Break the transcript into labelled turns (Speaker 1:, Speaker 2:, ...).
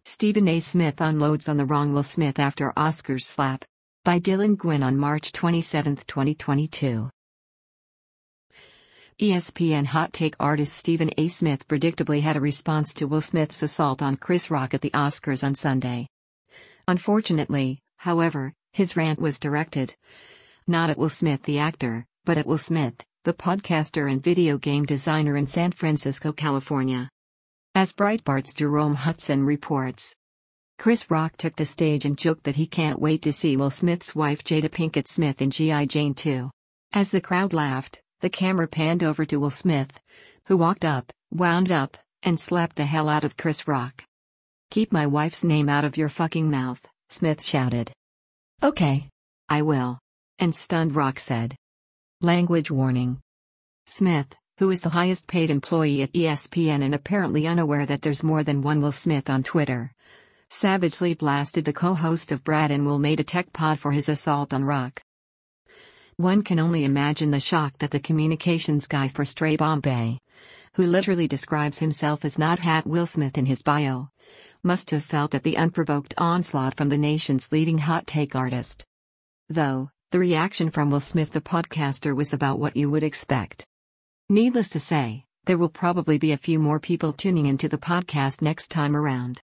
Speaker 1: Stephen A. Smith unloads on the wrong Will Smith after Oscars slap. By Dylan Gwynn on March 27, 2022. ESPN hot take artist Stephen A. Smith predictably had a response to Will Smith's assault on Chris Rock at the Oscars on Sunday. Unfortunately, however, his rant was directed not at Will Smith the actor, but at Will Smith, the podcaster and video game designer in San Francisco, California. As Breitbart's Jerome Hudson reports, Chris Rock took the stage and joked that he can't wait to see Will Smith's wife Jada Pinkett Smith in G.I. Jane 2. As the crowd laughed, the camera panned over to Will Smith, who walked up, wound up, and slapped the hell out of Chris Rock. "Keep my wife's name out of your fucking mouth," Smith shouted. "Okay. I will." And stunned Rock said. Language warning. Smith, who is the highest paid employee at ESPN and apparently unaware that there's more than one Will Smith on Twitter, savagely blasted the co-host of Brad and Will Made a Tech Pod for his assault on Rock. One can only imagine the shock that the communications guy for Stray Bombay, who literally describes himself as not had Will Smith in his bio, must have felt at the unprovoked onslaught from the nation's leading hot take artist. Though, the reaction from Will Smith the podcaster was about what you would expect. Needless to say, there will probably be a few more people tuning into the podcast next time around.